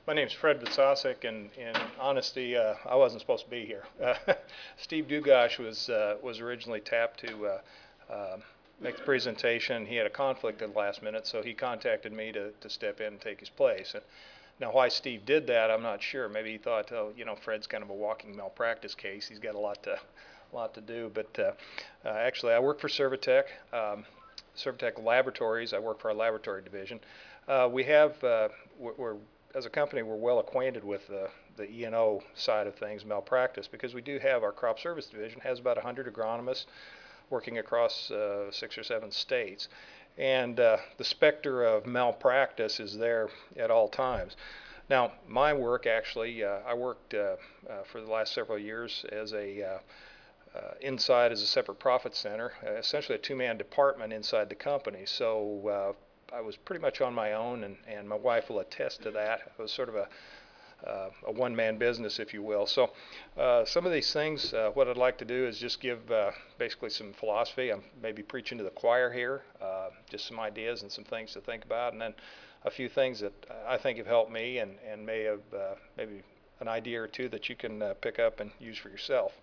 My name's Fred Vitsasik, and in honesty, I wasn't supposed to be here. Steve Dugash was originally tapped to make the presentation. He had a conflict at the last minute, so he contacted me to step in and take his place. And now, why Steve did that, I'm not sure. Maybe he thought, oh, you know, Fred's kind of a walking malpractice case. He's got a lot to do. But actually, I work for Servitech. Servitech Laboratories. I work for our laboratory division. We're as a company, we're well acquainted with the E&O side of things, malpractice, because we do have our crop service division has about 100 agronomists working across 6 or 7 states. And the specter of malpractice is there at all times. Now, my work actually, I worked for the last several years as inside as a separate profit center, essentially a two-man department inside the company. So I was pretty much on my own, and my wife will attest to that. It was sort of a one-man business, if you will. So some of these things, what I'd like to do is just give basically some philosophy. I'm maybe preaching to the choir here, just some ideas and some things to think about, and then a few things that I think have helped me and may have maybe an idea or two that you can pick up and use for yourself.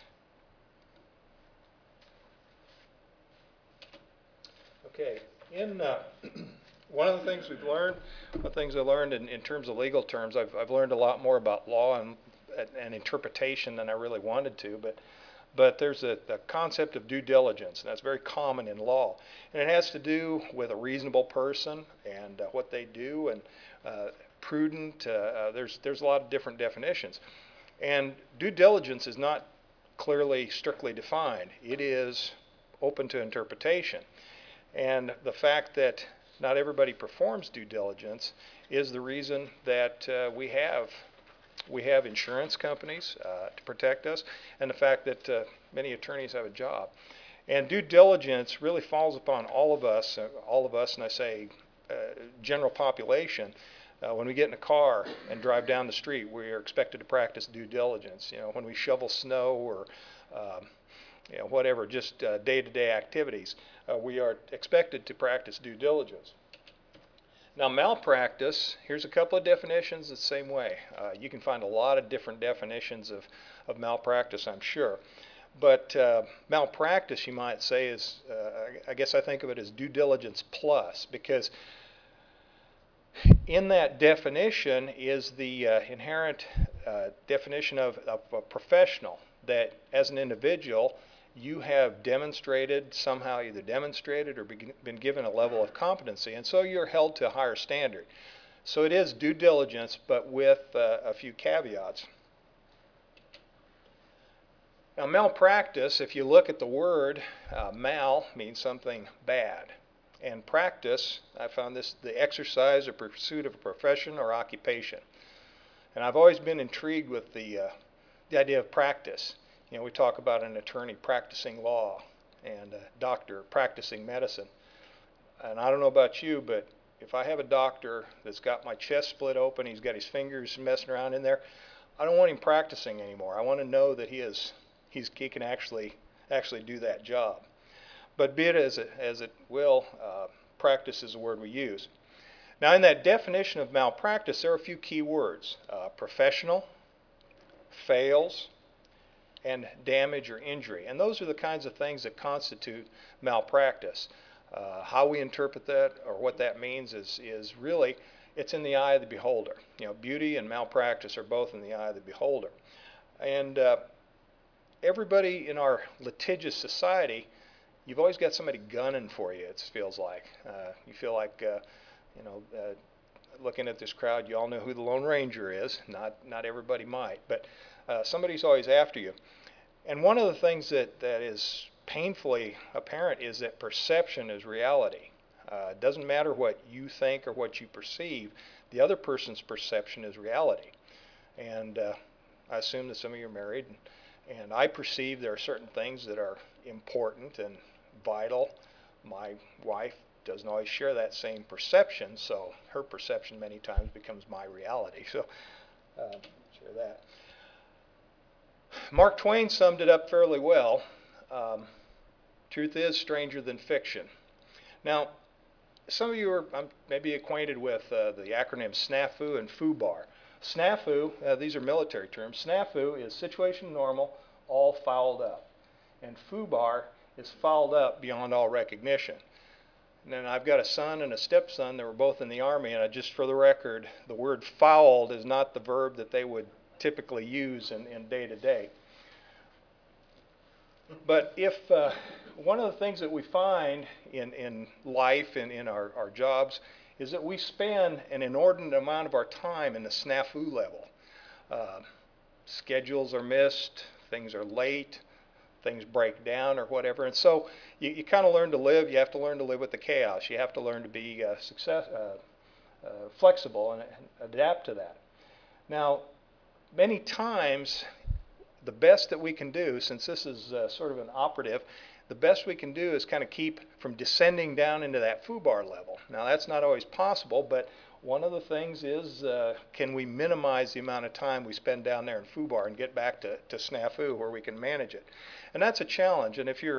Okay, one of the things we've learned, one of the things I learned in terms of legal terms, I've learned a lot more about law and interpretation than I really wanted to, but there's a concept of due diligence, and that's very common in law. And it has to do with a reasonable person and what they do, and prudent. There's a lot of different definitions. And due diligence is not clearly, strictly defined. It is open to interpretation. And the fact that not everybody performs due diligence is the reason that we have insurance companies to protect us, and the fact that many attorneys have a job. And due diligence really falls upon all of us, and I say general population. When we get in a car and drive down the street, we are expected to practice due diligence. You know, when we shovel snow or you know, whatever, just day-to-day activities, we are expected to practice due diligence. Now, malpractice, here's a couple of definitions the same way. You can find a lot of different definitions of malpractice, I'm sure. But malpractice, you might say, is, I guess I think of it as due diligence plus, because in that definition is the inherent definition of a professional, that as an individual, you have demonstrated, somehow either demonstrated or been given a level of competency, and so you're held to a higher standard. So it is due diligence, but with a few caveats. Now, malpractice, if you look at the word, mal means something bad. And practice, I found this the exercise or pursuit of a profession or occupation. And I've always been intrigued with the idea of practice. You know, we talk about an attorney practicing law and a doctor practicing medicine. And I don't know about you, but if I have a doctor that's got my chest split open, he's got his fingers messing around in there, I don't want him practicing anymore. I want to know that he can actually do that job. But be it as it will, practice is the word we use. Now, in that definition of malpractice, there are a few key words: professional, fails, and damage or injury. And those are the kinds of things that constitute malpractice. How we interpret that or what that means is really, it's in the eye of the beholder. You know, beauty and malpractice are both in the eye of the beholder. And everybody in our litigious society, you've always got somebody gunning for you, it feels like. You feel like, you know, looking at this crowd, you all know who the Lone Ranger is. Not everybody might, but somebody's always after you. And one of the things that is painfully apparent is that perception is reality. It doesn't matter what you think or what you perceive, the other person's perception is reality. And I assume that some of you are married, and I perceive there are certain things that are important and vital. My wife doesn't always share that same perception, so her perception many times becomes my reality. So share that. Mark Twain summed it up fairly well. Truth is stranger than fiction. Now, some of you are maybe acquainted with the acronym SNAFU and FUBAR. SNAFU, these are military terms. SNAFU is situation normal, all fouled up. And FUBAR is fouled up beyond all recognition. And then I've got a son and a stepson that were both in the Army, and just for the record, the word fouled is not the verb that they would typically use in day to day. But if one of the things that we find in life and in our jobs is that we spend an inordinate amount of our time in the snafu level. Schedules are missed, things are late, things break down or whatever. And so you kind of learn to live. You have to learn to live with the chaos. You have to learn to be flexible and adapt to that. Now, many times, the best that we can do, since this is sort of an operative, the best we can do is kind of keep from descending down into that FUBAR level. Now, that's not always possible, but one of the things is, can we minimize the amount of time we spend down there in FUBAR and get back to SNAFU where we can manage it? And that's a challenge. And if you're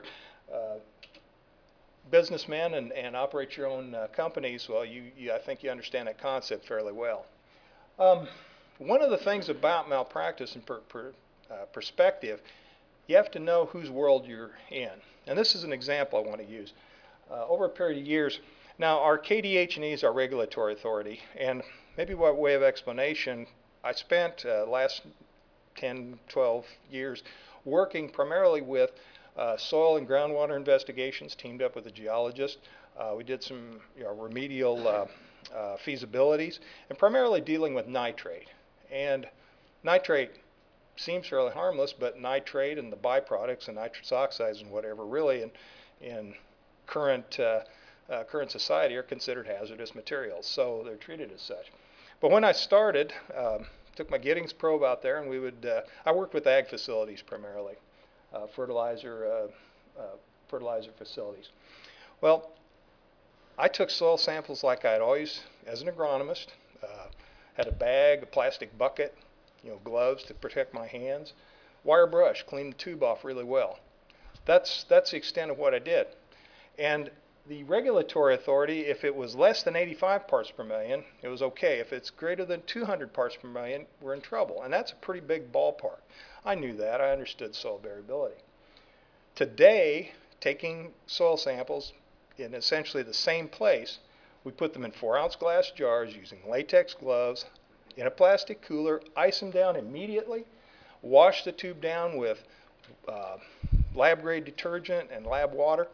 businessmen and operate your own companies, well, I think you understand that concept fairly well. One of the things about malpractice and perspective, you have to know whose world you're in. And this is an example I want to use. Over a period of years, now our KDH&E is our regulatory authority, and maybe by way of explanation, I spent last 10, 12 years working primarily with soil and groundwater investigations, teamed up with a geologist. We did some remedial feasibilities, and primarily dealing with nitrate. And nitrate seems fairly harmless, but nitrate and the byproducts and nitrous oxides and whatever really in current society are considered hazardous materials, so they're treated as such. But when I started, took my Giddings probe out there, and I worked with ag facilities primarily, fertilizer facilities. Well, I took soil samples like I'd always, as an agronomist, had a bag, a plastic bucket, gloves to protect my hands, wire brush, clean the tube off really well. That's the extent of what I did. And the regulatory authority, if it was less than 85 parts per million, it was okay. If it's greater than 200 parts per million, we're in trouble. And that's a pretty big ballpark. I knew that. I understood soil variability. Today, taking soil samples in essentially the same place, we put them in 4-ounce glass jars using latex gloves in a plastic cooler, ice them down immediately, wash the tube down with lab-grade detergent and lab water.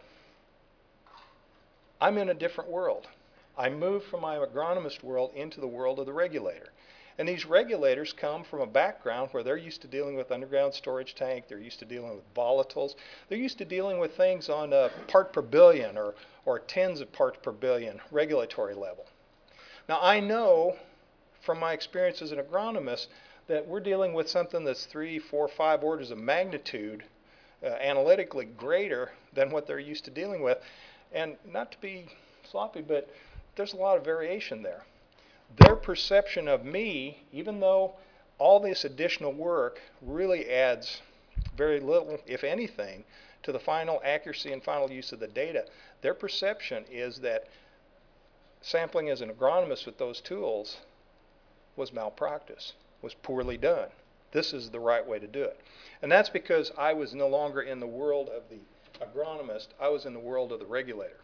I'm in a different world. I moved from my agronomist world into the world of the regulator. And these regulators come from a background where they're used to dealing with underground storage tank, they're used to dealing with volatiles, they're used to dealing with things on part per billion or tens of parts per billion regulatory level. Now I know from my experience as an agronomist that we're dealing with something that's 3, 4, 5 orders of magnitude analytically greater than what they're used to dealing with. And not to be sloppy, but there's a lot of variation there. Their perception of me, even though all this additional work really adds very little, if anything, to the final accuracy and final use of the data, their perception is that sampling as an agronomist with those tools was malpractice, was poorly done. This is the right way to do it. And that's because I was no longer in the world of the agronomist, I was in the world of the regulator.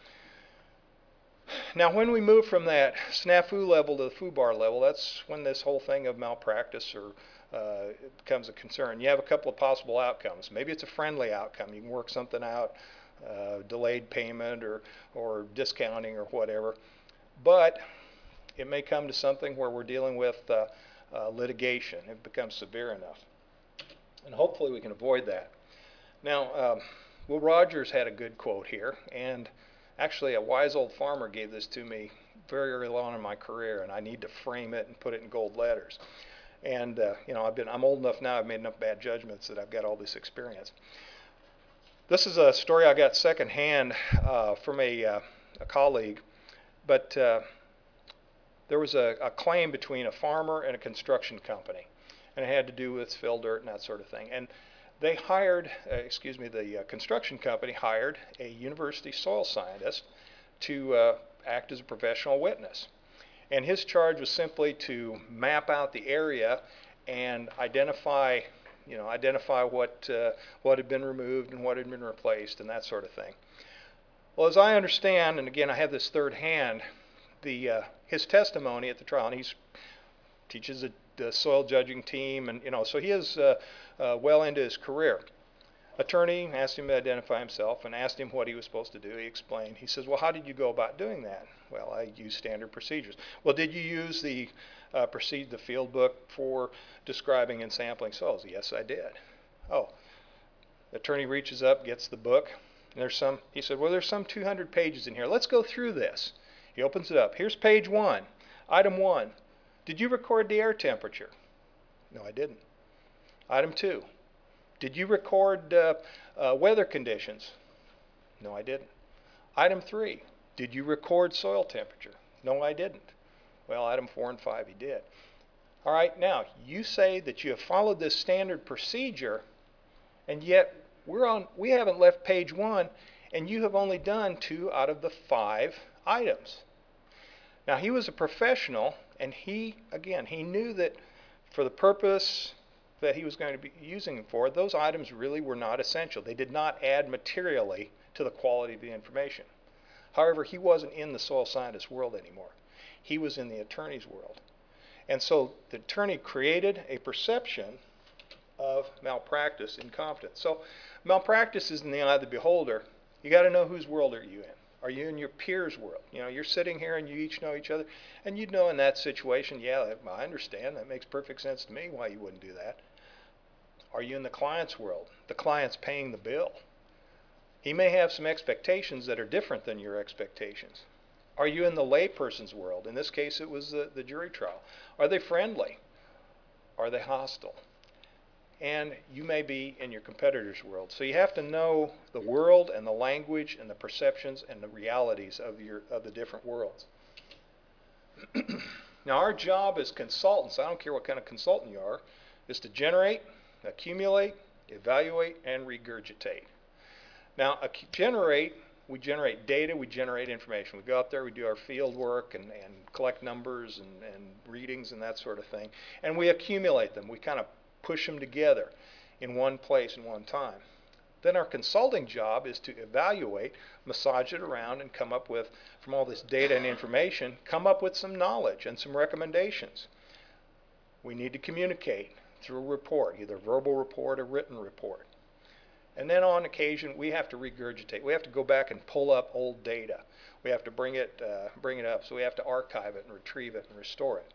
Now when we move from that SNAFU level to the FUBAR level, that's when this whole thing of malpractice becomes a concern. You have a couple of possible outcomes. Maybe it's a friendly outcome. You can work something out, delayed payment or discounting or whatever. But it may come to something where we're dealing with litigation. It becomes severe enough. And hopefully we can avoid that. Now, Will Rogers had a good quote here, and actually a wise old farmer gave this to me very early on in my career, and I need to frame it and put it in gold letters. And I'm old enough now, I've made enough bad judgments that I've got all this experience. This is a story I got secondhand from a colleague, but there was a claim between a farmer and a construction company, and it had to do with fill dirt and that sort of thing. And they hired, the construction company hired a university soil scientist to act as a professional witness. And his charge was simply to map out the area and identify what had been removed and what had been replaced and that sort of thing. Well, as I understand, and again I have this third hand, his testimony at the trial, and he teaches the soil judging team, and so he is well into his career. Attorney asked him to identify himself and asked him what he was supposed to do. He explained. He says, well, how did you go about doing that? Well, I used standard procedures. Well, did you use the field book for describing and sampling soils? Yes, I did. Oh, the attorney reaches up, gets the book, and he said, well, there's some 200 pages in here. Let's go through this. He opens it up. Here's page 1. Item 1, did you record the air temperature? No, I didn't. Item 2, did you record weather conditions? No, I didn't. Item 3, did you record soil temperature? No, I didn't. Well, item 4 and 5 he did. All right, now you say that you have followed this standard procedure, and yet we haven't left page 1, and you have only done 2 out of the 5 items. Now he was a professional, and he knew that for the purpose that he was going to be using them for, those items really were not essential. They did not add materially to the quality of the information. However, he wasn't in the soil scientist world anymore. He was in the attorney's world. And so the attorney created a perception of malpractice, incompetence. So malpractice is in the eye of the beholder. You got to know whose world are you in. Are you in your peers' world? You're sitting here and you each know each other, and you'd know in that situation, yeah, I understand. That makes perfect sense to me why you wouldn't do that. Are you in the client's world? The client's paying the bill. He may have some expectations that are different than your expectations. Are you in the layperson's world? In this case, it was the jury trial. Are they friendly? Are they hostile? And you may be in your competitor's world. So you have to know the world and the language and the perceptions and the realities of the different worlds. Now our job as consultants, I don't care what kind of consultant you are, is to generate, accumulate, evaluate, and regurgitate. Now we generate data, we generate information. We go out there, we do our field work and collect numbers and readings and that sort of thing. And we accumulate them. We kind of push them together in one place in one time. Then our consulting job is to evaluate, massage it around, and come up with, from all this data and information, come up with some knowledge and some recommendations. We need to communicate through a report, either verbal report or written report. And then on occasion, we have to regurgitate. We have to go back and pull up old data. We have to bring it up, so we have to archive it and retrieve it and restore it.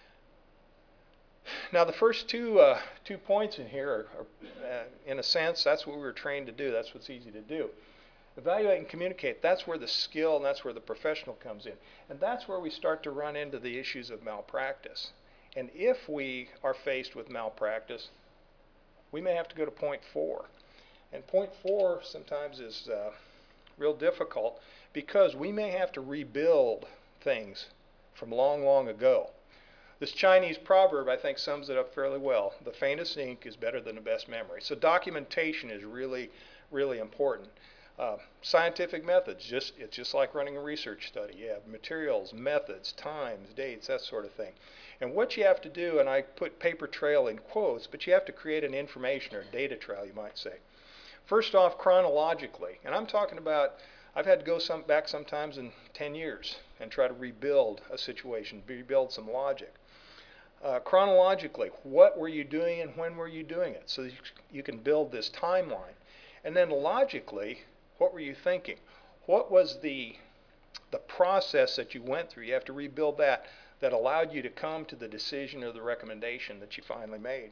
Now the first two points in here are in a sense, that's what we were trained to do. That's what's easy to do. Evaluate and communicate, that's where the skill and that's where the professional comes in. And that's where we start to run into the issues of malpractice. And if we are faced with malpractice, we may have to go to point 4. And point 4 sometimes is real difficult because we may have to rebuild things from long, long ago. This Chinese proverb, I think, sums it up fairly well. The faintest ink is better than the best memory. So documentation is really, really important. Scientific methods, it's just like running a research study. You have materials, methods, times, dates, that sort of thing. And what you have to do, and I put paper trail in quotes, but you have to create an information or data trail, you might say. First off, chronologically, and I'm talking about, I've had to go back sometimes in 10 years and try to rebuild a situation, rebuild some logic. Chronologically, what were you doing and when were you doing it? So you can build this timeline. And then logically, what were you thinking? What was the process that you went through? You have to rebuild that allowed you to come to the decision or the recommendation that you finally made.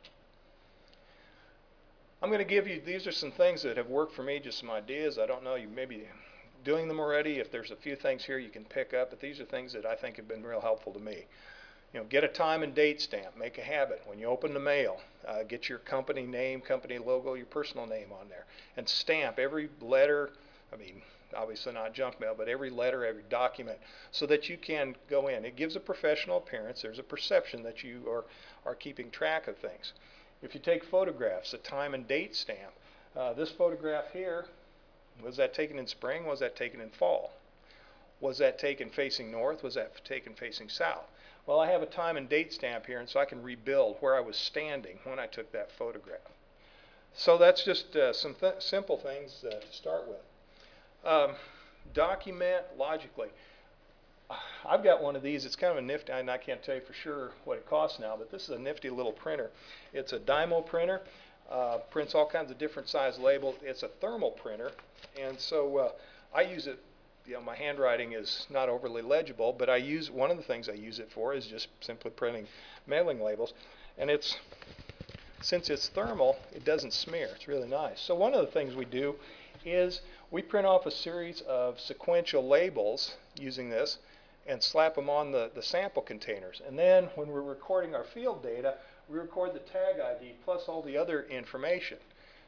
I'm going to give you, these are some things that have worked for me, just some ideas. I don't know, you may be doing them already. If there's a few things here you can pick up, but these are things that I think have been real helpful to me. Get a time and date stamp. Make a habit. When you open the mail, get your company name, company logo, your personal name on there. And stamp every letter, obviously not junk mail, but every letter, every document, so that you can go in. It gives a professional appearance. There's a perception that you are keeping track of things. If you take photographs, a time and date stamp. This photograph here, was that taken in spring? Was that taken in fall? Was that taken facing north? Was that taken facing south? Well, I have a time and date stamp here, and so I can rebuild where I was standing when I took that photograph. So that's just some simple things to start with. Document logically. I've got one of these. It's kind of a nifty, and I can't tell you for sure what it costs now, but this is a nifty little printer. It's a Dymo printer. Prints all kinds of different size labels. It's a thermal printer, and so I use it. You know, my handwriting is not overly legible, but one of the things I use it for is just simply printing mailing labels, and since it's thermal, it doesn't smear. It's really nice. So one of the things we do is we print off a series of sequential labels using this and slap them on the sample containers. And then when we're recording our field data, we record the tag ID plus all the other information.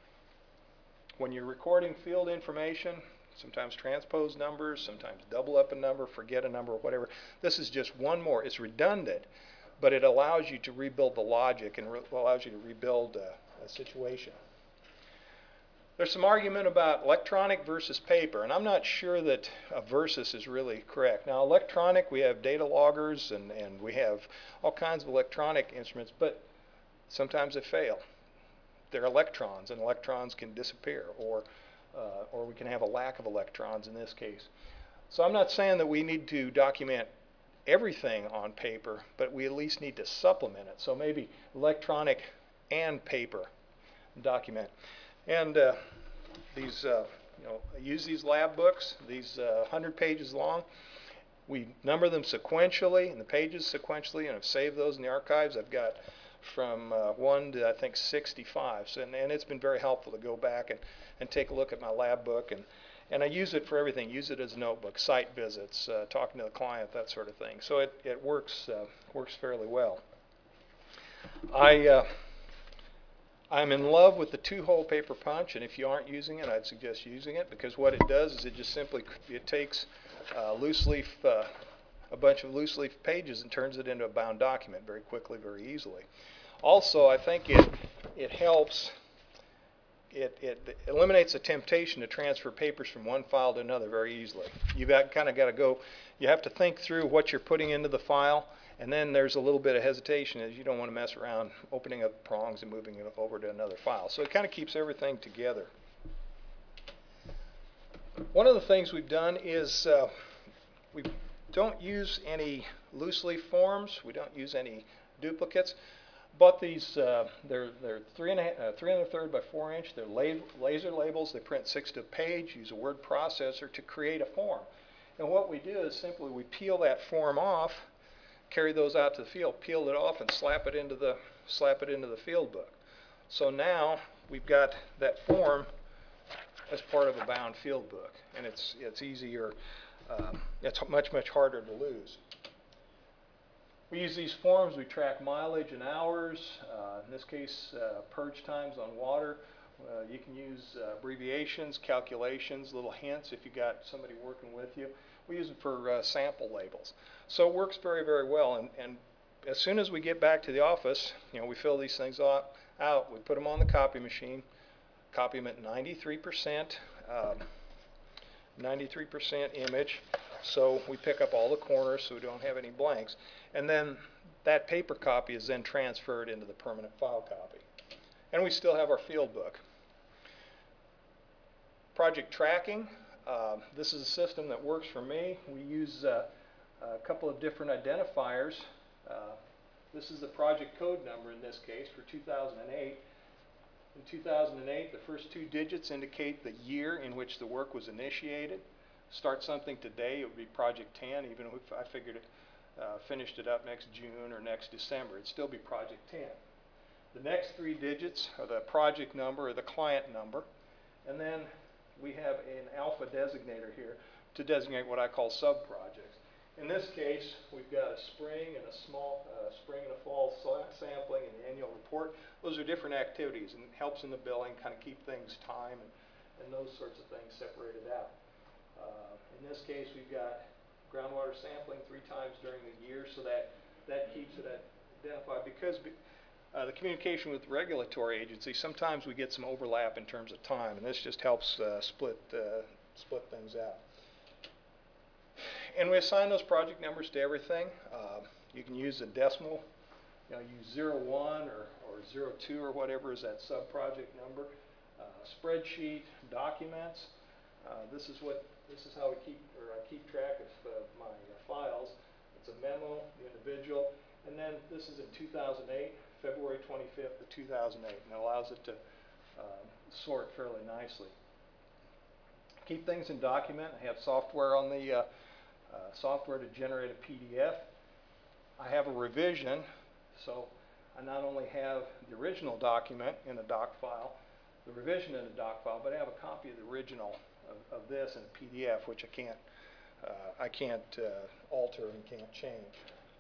When you're recording field information, sometimes transpose numbers, sometimes double up a number, forget a number, or whatever. This is just one more. It's redundant, but it allows you to rebuild the logic and allows you to rebuild a situation. There's some argument about electronic versus paper, and I'm not sure that versus is really correct. Now, electronic, we have data loggers and we have all kinds of electronic instruments, but sometimes they fail. They're electrons, and electrons can disappear, or we can have a lack of electrons in this case. So I'm not saying that we need to document everything on paper, but we at least need to supplement it. So maybe electronic and paper document. And these, I use these lab books, these 100 pages long. We number them sequentially, and the pages sequentially, and I've saved those in the archives. I've got from 1 to, I think, 65. So, and it's been very helpful to go back and take a look at my lab book. And I use it for everything. Use it as a notebook, site visits, talking to the client, that sort of thing. So it works fairly well. I'm in love with the two-hole paper punch, and if you aren't using it, I'd suggest using it, because what it does is it just simply takes a bunch of loose leaf pages and turns it into a bound document very quickly, very easily. Also, I think it helps. It eliminates the temptation to transfer papers from one file to another very easily. You've kind of got to go. You have to think through what you're putting into the file. And then there's a little bit of hesitation as you don't want to mess around opening up prongs and moving it over to another file. So it kind of keeps everything together. One of the things we've done is we don't use any loose leaf forms. We don't use any duplicates. But these, they're 3 1/3 by 4 inch. They're laser labels. They print 6 to a page. Use a word processor to create a form. And what we do is simply we peel that form off, carry those out to the field, peel it off, and slap it into the field book. So now we've got that form as part of a bound field book, and it's easier. It's much harder to lose. We use these forms. We track mileage and hours. In this case, purge times on water. You can use abbreviations, calculations, little hints if you got somebody working with you. We use it for sample labels. So it works very, very well. And as soon as we get back to the office, we fill these things out. We put them on the copy machine, copy them at 93%, 93% image. So we pick up all the corners so we don't have any blanks. And then that paper copy is then transferred into the permanent file copy. And we still have our field book. Project tracking. This is a system that works for me. We use a couple of different identifiers. This is the project code number in this case for 2008. In 2008, the first 2 digits indicate the year in which the work was initiated. Start something today, it would be Project 10. Even if I finished it up next June or next December, it'd still be Project 10. The next 3 digits are the project number or the client number. And then we have an alpha designator here to designate what I call sub-projects. In this case, we've got a spring and a spring and a fall sampling and the annual report. Those are different activities, and it helps in the billing, kind of keep things time and those sorts of things separated out. In this case, we've got groundwater sampling 3 times during the year, so that keeps it identified. Because the communication with the regulatory agency, sometimes we get some overlap in terms of time, and this just helps split things out. And we assign those project numbers to everything. You can use a decimal, use 01 or 02 or whatever is that sub-project number. Spreadsheet, documents. This is how I keep track of my files. It's a memo, the individual, and then this is in 2008, February 25th of 2008, and it allows it to sort fairly nicely. Keep things in document. I have software on the software to generate a PDF. I have a revision, so I not only have the original document in a doc file, the revision in a doc file, but I have a copy of the original of this in a PDF, which I can't alter and can't change.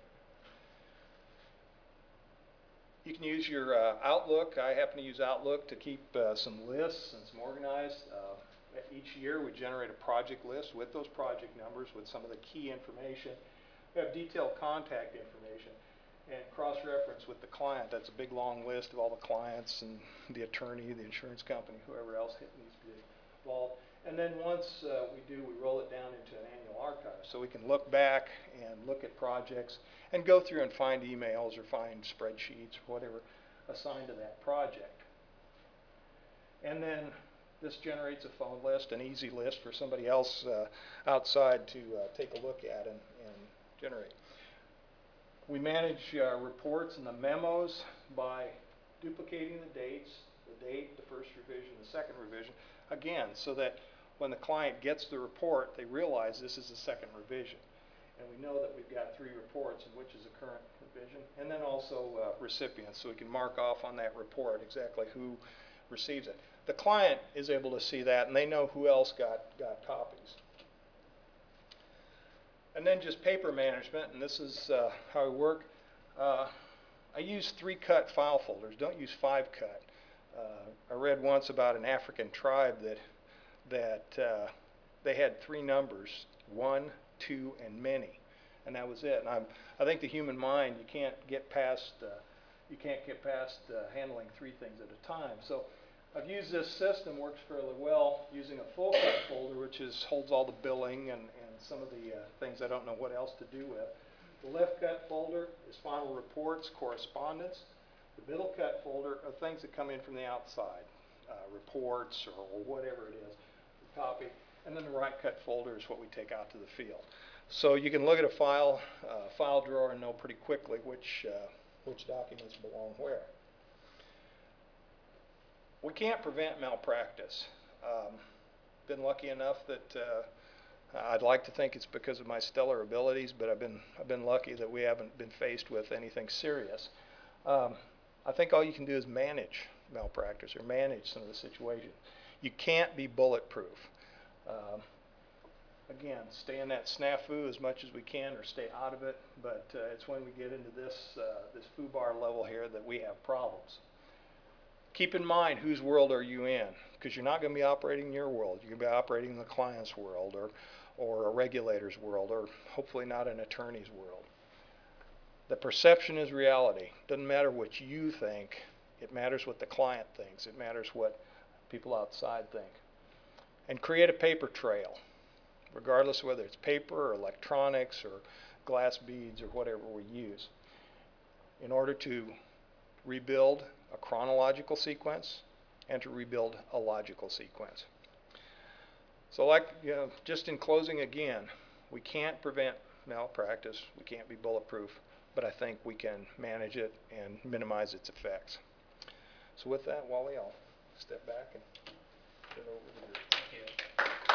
You can use your Outlook. I happen to use Outlook to keep some lists and some organized. Each year we generate a project list with those project numbers with some of the key information. We have detailed contact information and cross-reference with the client. That's a big long list of all the clients and the attorney, the insurance company, whoever else needs to be involved. And then once we roll it down into an annual archive. So we can look back and look at projects and go through and find emails or find spreadsheets or whatever assigned to that project. And then this generates a phone list, an easy list for somebody else outside to take a look at and generate. We manage reports and the memos by duplicating the dates, the date, the first revision, the second revision, again, so that when the client gets the report, they realize this is the second revision. And we know that we've got 3 reports, and which is the current revision, and then also recipients, so we can mark off on that report exactly who receives it. The client is able to see that, and they know who else got copies. And then just paper management, and this is how I work. I use 3-cut file folders. Don't use 5-cut. I read once about an African tribe that they had 3 numbers, 1, 2, and many, and that was it. And I think the human mind, you can't get past handling 3 things at a time. So I've used this system, works fairly well, using a full cut folder, which holds all the billing and some of the things I don't know what else to do with. The left cut folder is final reports, correspondence. The middle cut folder are things that come in from the outside, reports or whatever it is, copy. And then the right cut folder is what we take out to the field. So you can look at a file drawer and know pretty quickly which documents belong where. We can't prevent malpractice. Been lucky enough that I'd like to think it's because of my stellar abilities, but I've been lucky that we haven't been faced with anything serious. I think all you can do is manage malpractice or manage some of the situations. You can't be bulletproof. Again, stay in that snafu as much as we can or stay out of it, but it's when we get into this FUBAR level here that we have problems. Keep in mind whose world are you in, because you're not going to be operating in your world. You're going to be operating in the client's world or a regulator's world, or hopefully not an attorney's world. The perception is reality. Doesn't matter what you think. It matters what the client thinks. It matters what people outside think. And create a paper trail, regardless of whether it's paper or electronics or glass beads or whatever we use, in order to rebuild a chronological sequence and to rebuild a logical sequence. So just in closing again, we can't prevent malpractice, we can't be bulletproof, but I think we can manage it and minimize its effects. So with that, Wally, I'll step back and get over to you. Thank you.